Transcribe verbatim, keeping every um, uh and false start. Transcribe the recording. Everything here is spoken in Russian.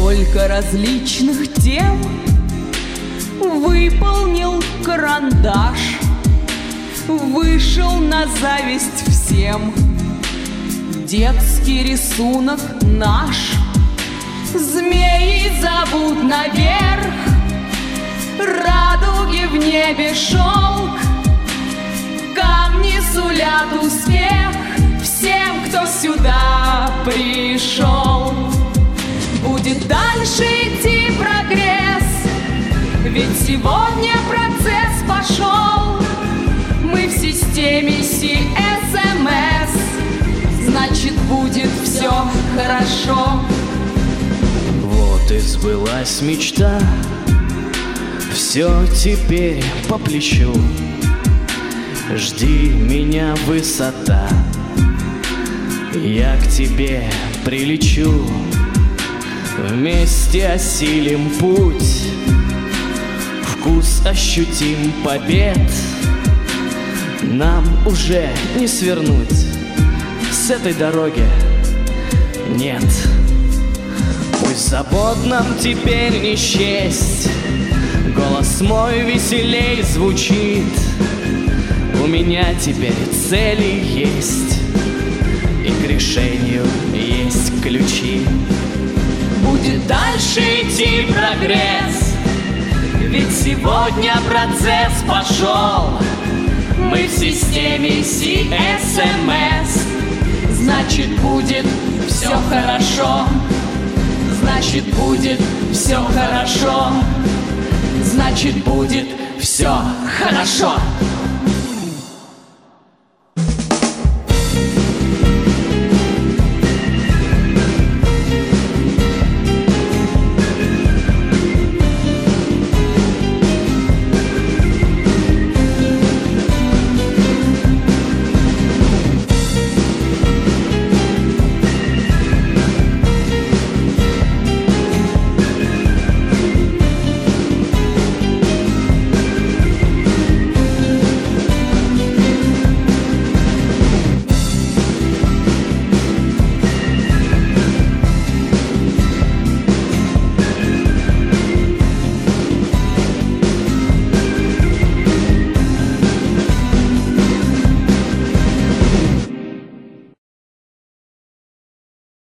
Столько различных тем выполнил карандаш, вышел на зависть всем детский рисунок наш. Змеи зовут наверх, радуги в небе шелк, камни сулят успех всем, кто сюда пришел. Будет дальше идти прогресс, ведь сегодня процесс пошел. Мы в системе си эс эм эс, значит, будет все хорошо. Вот и сбылась мечта, все теперь по плечу. Жди меня, высота, я к тебе прилечу. Вместе осилим путь, вкус ощутим побед. Нам уже не свернуть с этой дороги, нет. Пусть забот нам теперь не счесть, голос мой веселей звучит. У меня теперь цели есть, и к решению есть ключи. Будет дальше идти прогресс, ведь сегодня процесс пошел. Мы в системе си эс эм эс, значит, будет все хорошо. Значит, будет все хорошо. Значит, будет все хорошо.